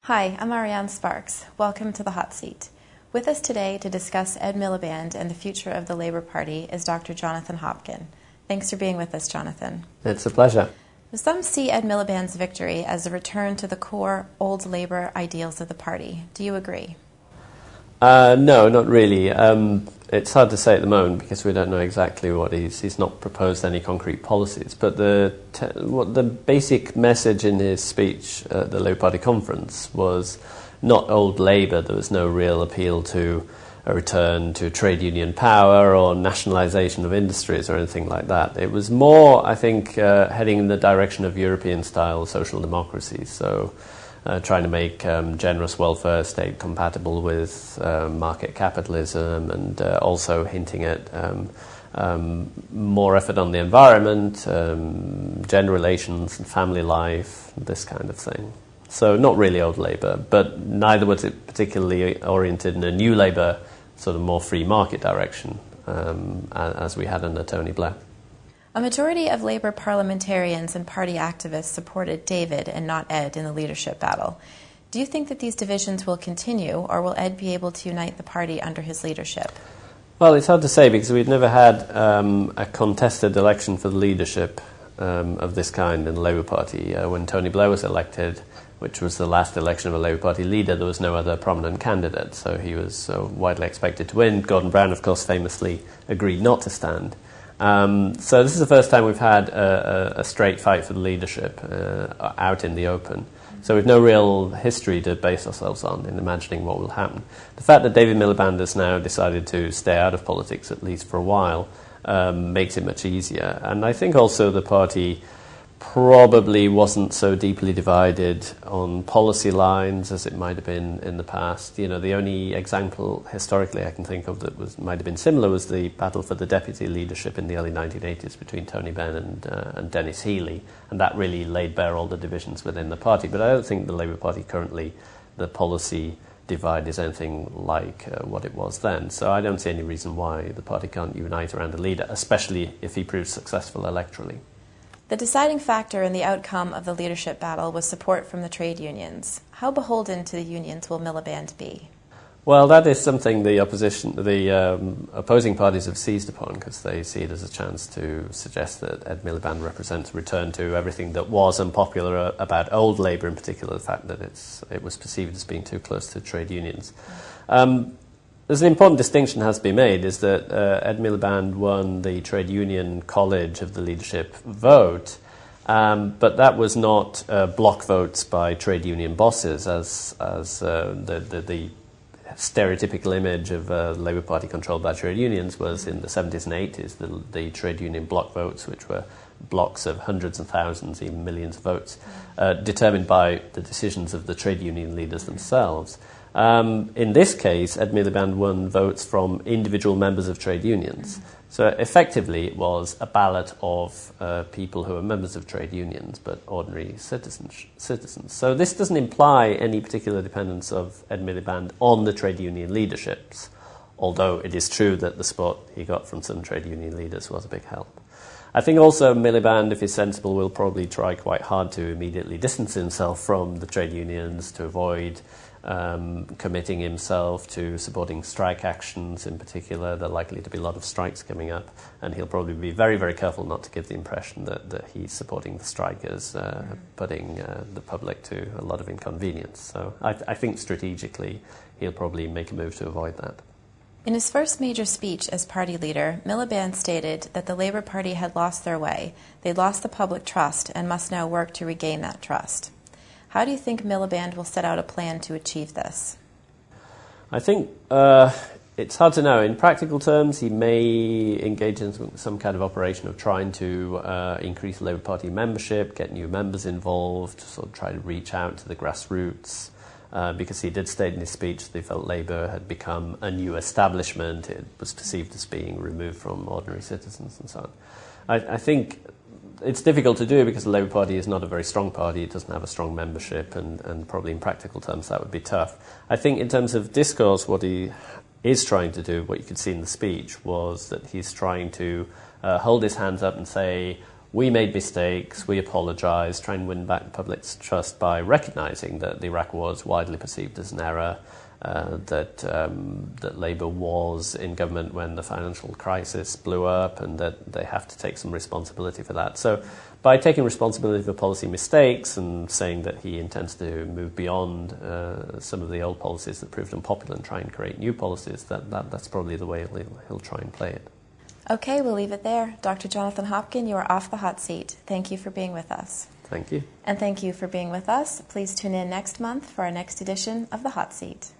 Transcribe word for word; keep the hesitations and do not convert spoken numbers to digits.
Hi, I'm Ariane Sparks. Welcome to the Hot Seat. With us today to discuss Ed Miliband and the future of the Labour Party is Doctor Jonathan Hopkin. Thanks for being with us, Jonathan. It's a pleasure. Some see Ed Miliband's victory as a return to the core old Labour ideals of the party. Do you agree? Uh, no, not really. Um, it's hard to say at the moment because we don't know exactly what he's... He's not proposed any concrete policies. But the te- what the basic message in his speech at the Labour Party conference was not old Labour. There was no real appeal to a return to trade union power or nationalisation of industries or anything like that. It was more, I think, uh, heading in the direction of European-style social democracy. So... Uh, trying to make um, generous welfare state compatible with uh, market capitalism, and uh, also hinting at um, um, more effort on the environment, um, gender relations and family life, this kind of thing. So not really old Labour, but neither was it particularly oriented in a new Labour, sort of more free market direction, um, as we had under Tony Blair. A majority of Labour parliamentarians and party activists supported David and not Ed in the leadership battle. Do you think that these divisions will continue, or will Ed be able to unite the party under his leadership? Well, it's hard to say because we've never had um, a contested election for the leadership um, of this kind in the Labour Party. Uh, when Tony Blair was elected, which was the last election of a Labour Party leader, there was no other prominent candidate, so he was uh, widely expected to win. Gordon Brown, of course, famously agreed not to stand. Um, so this is the first time we've had a, a, a straight fight for the leadership uh, out in the open. So we've no real history to base ourselves on in imagining what will happen. The fact that David Miliband has now decided to stay out of politics, at least for a while, um, makes it much easier. And I think also the party probably wasn't so deeply divided on policy lines as it might have been in the past. You know, the only example historically I can think of that was might have been similar was the battle for the deputy leadership in the early nineteen eighties between Tony Benn and, uh, and Dennis Healey, and that really laid bare all the divisions within the party. But I don't think the Labour Party currently, the policy divide is anything like uh, what it was then. So I don't see any reason why the party can't unite around a leader, especially if he proves successful electorally. The deciding factor in the outcome of the leadership battle was support from the trade unions. How beholden to the unions will Miliband be? Well, that is something the opposition, the um, opposing parties have seized upon because they see it as a chance to suggest that Ed Miliband represents a return to everything that was unpopular about old Labour, in particular the fact that it's it was perceived as being too close to trade unions. Um, There's an important distinction has to be made, is that uh, Ed Miliband won the trade union college of the leadership vote, um, but that was not uh, block votes by trade union bosses, as as uh, the, the, the stereotypical image of a Labour Party controlled by trade unions was in the seventies and eighties, the, the trade union block votes, which were blocks of hundreds of thousands, even millions of votes, uh, determined by the decisions of the trade union leaders themselves. Um, in this case, Ed Miliband won votes from individual members of trade unions. Mm-hmm. So effectively it was a ballot of uh, people who are members of trade unions but ordinary citizens. citizens. So this doesn't imply any particular dependence of Ed Miliband on the trade union leaderships, although it is true that the support he got from some trade union leaders was a big help. I think also Miliband, if he's sensible, will probably try quite hard to immediately distance himself from the trade unions to avoid um, committing himself to supporting strike actions in particular. There are likely to be a lot of strikes coming up, and he'll probably be very, very careful not to give the impression that, that he's supporting the strikers, uh, putting uh, the public to a lot of inconvenience. So I, th- I think strategically he'll probably make a move to avoid that. In his first major speech as party leader, Miliband stated that the Labour Party had lost their way, they'd lost the public trust, and must now work to regain that trust. How do you think Miliband will set out a plan to achieve this? I think uh, it's hard to know. In practical terms, he may engage in some, some kind of operation of trying to uh, increase Labour Party membership, get new members involved, sort of try to reach out to the grassroots. Uh, because he did state in his speech that he felt Labour had become a new establishment. It was perceived as being removed from ordinary citizens and so on. I, I think it's difficult to do because the Labour Party is not a very strong party. It doesn't have a strong membership, and, and probably in practical terms that would be tough. I think in terms of discourse, what he is trying to do, what you could see in the speech, was that he's trying to uh, hold his hands up and say, we made mistakes, we apologise, try and win back the public's trust by recognising that the Iraq War was widely perceived as an error, uh, that um, that Labour was in government when the financial crisis blew up, and that they have to take some responsibility for that. So by taking responsibility for policy mistakes and saying that he intends to move beyond uh, some of the old policies that proved unpopular and try and create new policies, that, that that's probably the way he'll, he'll try and play it. Okay, we'll leave it there. Doctor Jonathan Hopkin, you are off the hot seat. Thank you for being with us. Thank you. And thank you for being with us. Please tune in next month for our next edition of The Hot Seat.